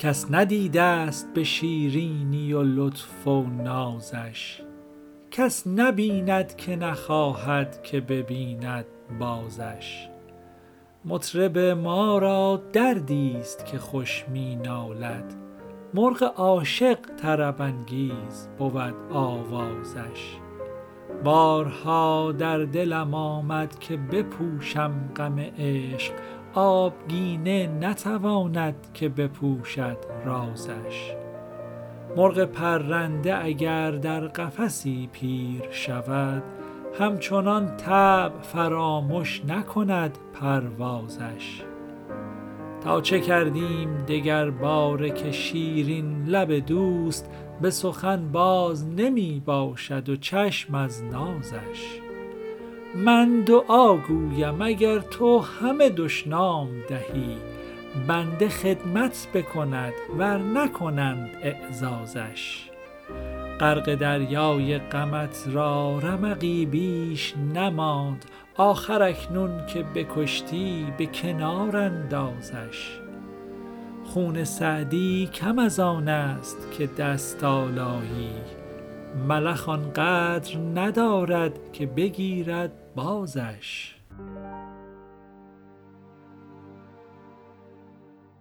کس ندیده است به شیرینی و لطف و نازش. کس نبیند که نخواهد که ببیند بازش. مطرب ما را دردی است که خوش می نالد، مرغ عاشق طرب انگیز بود آوازش. بارها در دلم آمد که بپوشم غم عشق، آبگینه نتواند که بپوشد رازش. مرغ پرنده اگر در قفسی پیر شود، همچنان طبع فراموش نکند پروازش. تا چه کردیم دگر باره که شیرین لب دوست، به سخن باز نمی باشد و چشم از نازش. من دعا گویم اگر تو همه دشنام دهی، بنده خدمت بکند ور نکنند اعزازش. غرق دریای غمت را رمقی بیش نماند، آخر اکنون که بکشتی به کنار اندازش. خون سعدی کم از آن است که دست آلایی، ملخ آنقدر ندارد که بگیرد بازش.